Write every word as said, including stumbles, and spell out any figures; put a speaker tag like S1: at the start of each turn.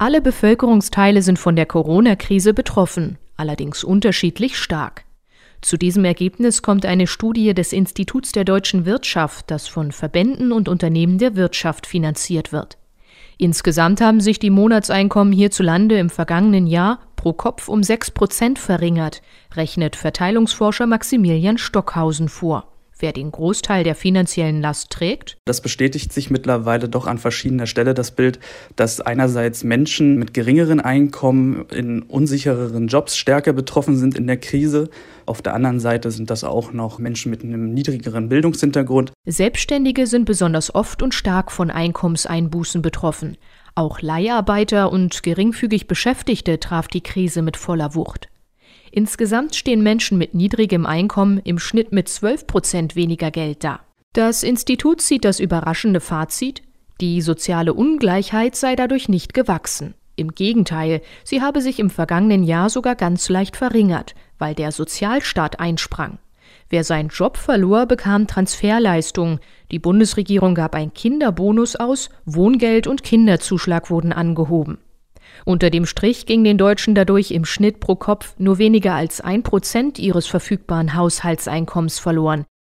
S1: Alle Bevölkerungsteile sind von der Corona-Krise betroffen, allerdings unterschiedlich stark. Zu diesem Ergebnis kommt eine Studie des Instituts der deutschen Wirtschaft, das von Verbänden und Unternehmen der Wirtschaft finanziert wird. Insgesamt haben sich die Monatseinkommen hierzulande im vergangenen Jahr pro Kopf um sechs Prozent verringert, rechnet Verteilungsforscher Maximilian Stockhausen vor. Wer den Großteil der finanziellen Last trägt?
S2: Das bestätigt sich mittlerweile doch an verschiedener Stelle das Bild, dass einerseits Menschen mit geringeren Einkommen in unsichereren Jobs stärker betroffen sind in der Krise. Auf der anderen Seite sind das auch noch Menschen mit einem niedrigeren Bildungshintergrund.
S1: Selbstständige sind besonders oft und stark von Einkommenseinbußen betroffen. Auch Leiharbeiter und geringfügig Beschäftigte traf die Krise mit voller Wucht. Insgesamt stehen Menschen mit niedrigem Einkommen im Schnitt mit zwölf Prozent weniger Geld da. Das Institut zieht das überraschende Fazit: Die soziale Ungleichheit sei dadurch nicht gewachsen. Im Gegenteil, sie habe sich im vergangenen Jahr sogar ganz leicht verringert, weil der Sozialstaat einsprang. Wer seinen Job verlor, bekam Transferleistungen. Die Bundesregierung gab einen Kinderbonus aus, Wohngeld und Kinderzuschlag wurden angehoben. Unter dem Strich ging den Deutschen dadurch im Schnitt pro Kopf nur weniger als ein Prozent ihres verfügbaren Haushaltseinkommens verloren.